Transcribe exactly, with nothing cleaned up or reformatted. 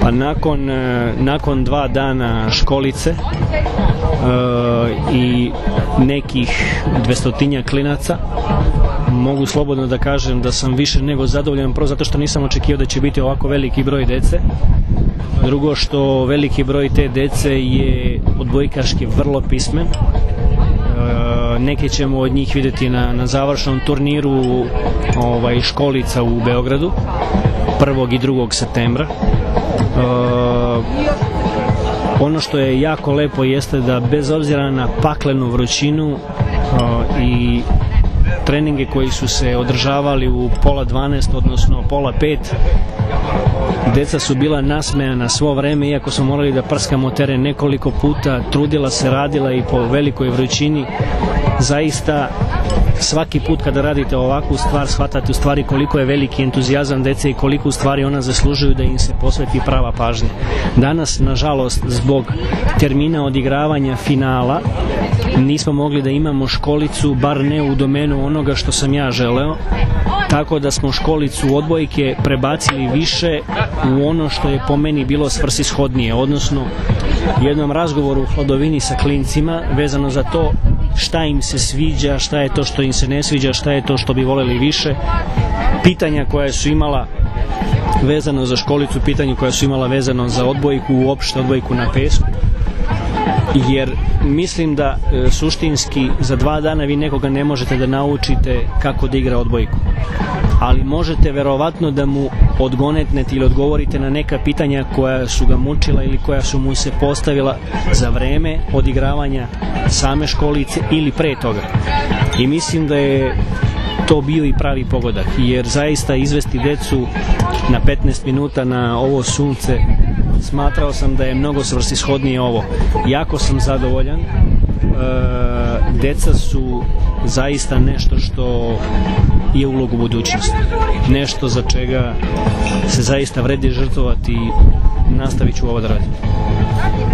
A nakon, nakon dva dana školice i nekih dvestotinja klinaca, mogu slobodno da kažem da sam više nego zadovoljan, prvo zato što nisam očekivao da će biti ovako veliki broj dece, drugo što veliki broj te dece je odbojkaški vrlo pismen. Neke ćemo od njih vidjeti na, na završnom turniru ovaj, školica u Beogradu prvog i drugog septembra. Uh, ono što je jako lepo jeste da bez obzira na paklenu vrućinu uh, i treninge koji su se održavali u pola dvanaest, odnosno pola pet, deca su bila nasmejana svo vreme, iako smo morali da prskamo teren nekoliko puta, trudila se, radila i po velikoj vrućini. Zaista svaki put kada radite ovakvu stvar shvatate u stvari koliko je veliki entuzijazam dece i koliko u stvari ona zaslužuju da im se posveti prava pažnja. Danas, nažalost, zbog termina odigravanja finala nismo mogli da imamo školicu, bar ne u domenu onoga što sam ja želeo, tako da smo školicu odbojke prebacili više u ono što je po meni bilo svrsishodnije, odnosno jednom razgovoru u hladovini sa klincima vezano za to šta im se sviđa, šta je to što im se ne sviđa, šta je to što bi voleli više, pitanja koja su imala vezano za školicu, pitanja koja su imala vezano za odbojku, uopšte odbojku na pesku, jer mislim da e, suštinski za dva dana vi nekoga ne možete da naučite kako da igra odbojku, ali možete verovatno da mu odgonetnete ili odgovorite na neka pitanja koja su ga mučila ili koja su mu se postavila za vreme odigravanja same školice ili pre toga. I mislim da je to bio i pravi pogodak, jer zaista izvesti decu na petnaest minuta na ovo sunce, smatrao sam da je mnogo svrsishodnije ovo. Jako sam zadovoljan. E, deca su zaista nešto što je ulogu budućnosti. Nešto za čega se zaista vredi žrtvovati i nastavit ću ovo da radim.